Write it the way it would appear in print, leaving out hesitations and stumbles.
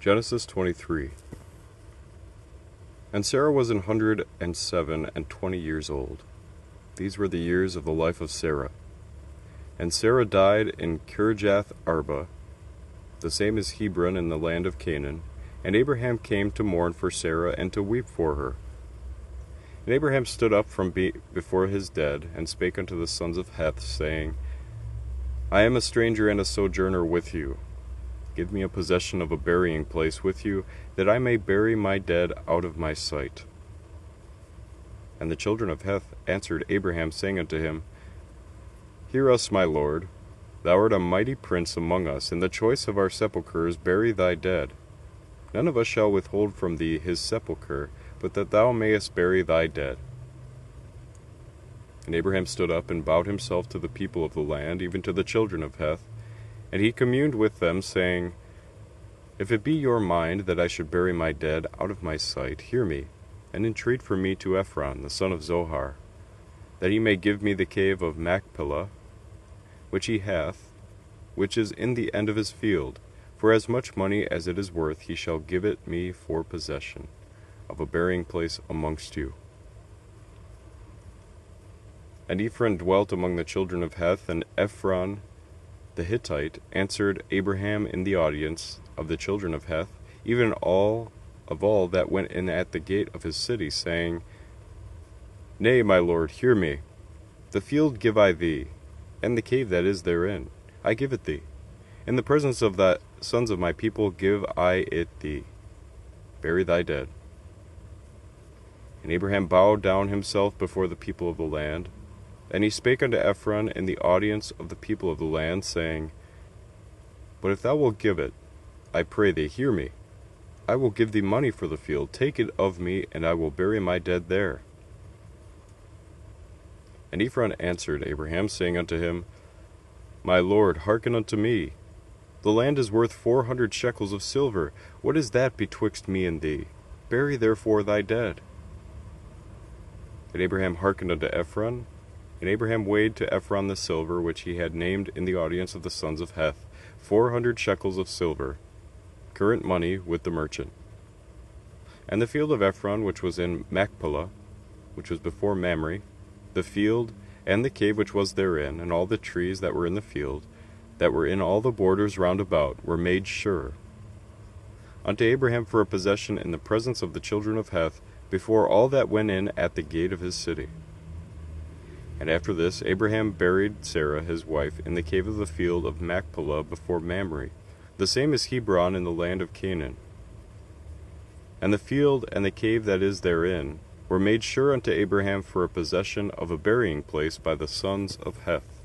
Genesis 23. And Sarah was 107 and 20 years old. These were the years of the life of Sarah. And Sarah died in Kirjath Arba, the same as Hebron in the land of Canaan. And Abraham came to mourn for Sarah and to weep for her. And Abraham stood up from before his dead, and spake unto the sons of Heth, saying, I am a stranger and a sojourner with you. Give me a possession of a burying place with you, that I may bury my dead out of my sight. And the children of Heth answered Abraham, saying unto him, Hear us, my lord. Thou art a mighty prince among us. In the choice of our sepulchres bury thy dead. None of us shall withhold from thee his sepulchre, but that thou mayest bury thy dead. And Abraham stood up and bowed himself to the people of the land, even to the children of Heth. And he communed with them, saying, If it be your mind that I should bury my dead out of my sight, hear me, and entreat for me to Ephron, the son of Zohar, that he may give me the cave of Machpelah, which he hath, which is in the end of his field. For as much money as it is worth, he shall give it me for possession of a burying place amongst you. And Ephron dwelt among the children of Heth, and Ephron the Hittite answered Abraham in the audience of the children of Heth, even all that went in at the gate of his city, saying, Nay, my lord, hear me. The field give I thee, and the cave that is therein, I give it thee. In the presence of the sons of my people give I it thee. Bury thy dead. And Abraham bowed down himself before the people of the land. And he spake unto Ephron in the audience of the people of the land, saying, But if thou wilt give it, I pray thee, hear me. I will give thee money for the field. Take it of me, and I will bury my dead there. And Ephron answered Abraham, saying unto him, My lord, hearken unto me. The land is worth 400 shekels of silver. What is that betwixt me and thee? Bury therefore thy dead. And Abraham hearkened unto Ephron. And Abraham weighed to Ephron the silver which he had named in the audience of the sons of Heth, 400 shekels of silver, current money with the merchant. And the field of Ephron, which was in Machpelah, which was before Mamre, the field, and the cave which was therein, and all the trees that were in the field, that were in all the borders round about, were made sure unto Abraham for a possession in the presence of the children of Heth, before all that went in at the gate of his city. And after this Abraham buried Sarah his wife in the cave of the field of Machpelah before Mamre, the same as Hebron in the land of Canaan. And the field and the cave that is therein were made sure unto Abraham for a possession of a burying place by the sons of Heth.